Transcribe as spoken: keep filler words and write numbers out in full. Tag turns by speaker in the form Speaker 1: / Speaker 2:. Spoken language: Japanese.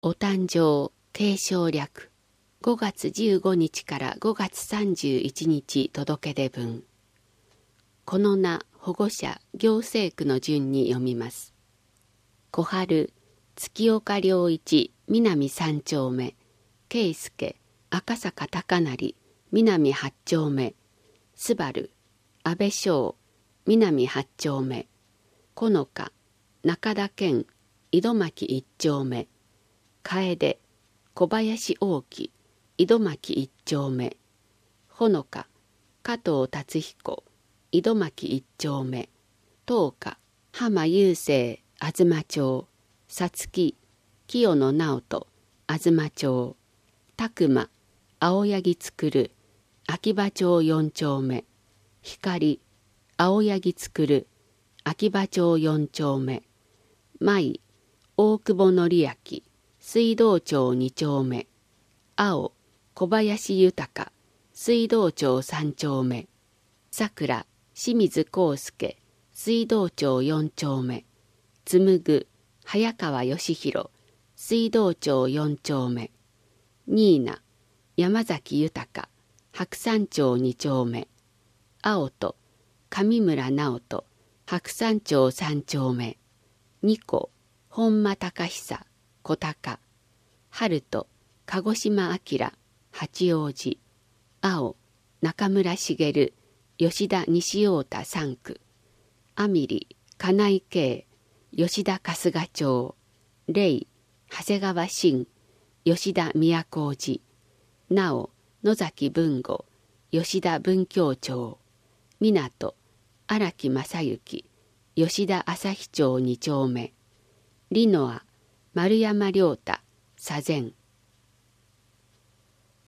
Speaker 1: お誕生継承略ごがつじゅうごにちからごがつさんじゅういちにち届け出分。この名保護者行政区の順に読みます。小春月岡良一南三丁目、圭介赤坂高成南八丁目、すばる安倍翔南八丁目、このか中田健井戸巻一丁目、楓小林大木井戸巻一丁目、ほのか加藤達彦井戸巻一丁目、東花浜雄生東町、さつき清野直人東町、拓磨青柳作秋葉町四丁目、光青柳作秋葉町四丁目、舞大久保則明水道町二丁目、青小林豊水道町三丁目、桜清水康介水道町四丁目、紡早川義弘水道町四丁目、新名山崎豊白山町二丁目、青と上村直人白山町三丁目、二子本間隆久小高、春と鹿児島明八王子、青中村茂吉田西太田三区、アミリ金井圭吉田春日町、レイ長谷川慎吉田都路、なお野崎文吾吉田文京町、港荒木正幸吉田朝日町二丁目、リノア丸山良太左前、